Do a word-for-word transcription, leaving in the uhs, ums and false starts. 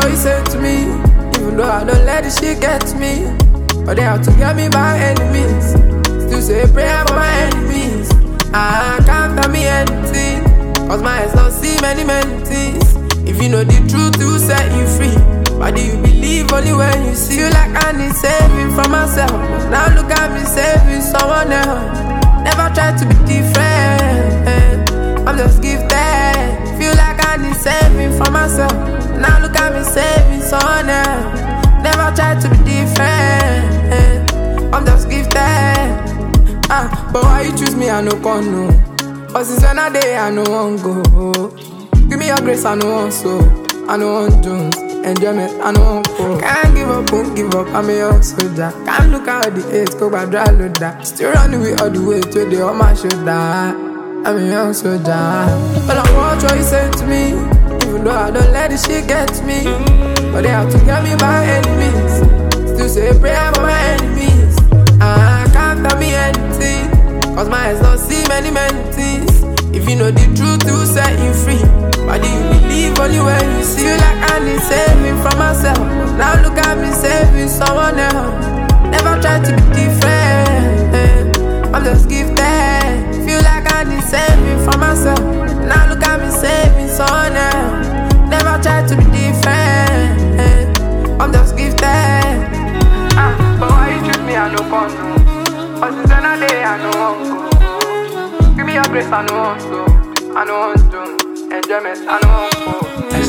what you say to me, even though I don't let this shit get to me. But they have to get me by enemies. Still say a prayer for my enemies. I can't tell me anything, cause my eyes don't see many, many things. If you know the truth, to set you free. Why do you believe only when you see? You like I need saving from myself, but now look at me saving someone else. Never try to be different, I'm just gifted. Feel like I need saving for myself, now look at me saving someone else. Never try to be different, I'm just gifted. Ah, but why you choose me, I no con no. But since when I day, I no want go. Give me your grace, I no want so. I no want Jones, enjoyment, I no want go. Can't give up, won't give up, I'm a young soldier. Can't look out the age, go by dry loader. Still running with all the way to the on my shoulder. I'm a young soldier. But I watch what you say to me, even though I don't let this shit get to me. But they have to get me by enemies. Still say a prayer for my enemies. I can't tell me anything, cause my eyes don't see many, many things. If you know the truth, to set you free. Why do you believe only when you see? You like I need saving from myself, now look at me saving someone else. Never try to be different, I'm just gifted. Feel like I need saving from myself, now look at me saving someone else. Never try to be different, I'm just gifted. Ah, but why you choose me, I no con no. But since another day, I no want go. Give me your grace, I no want so. I no want to enjoyment, I no want go.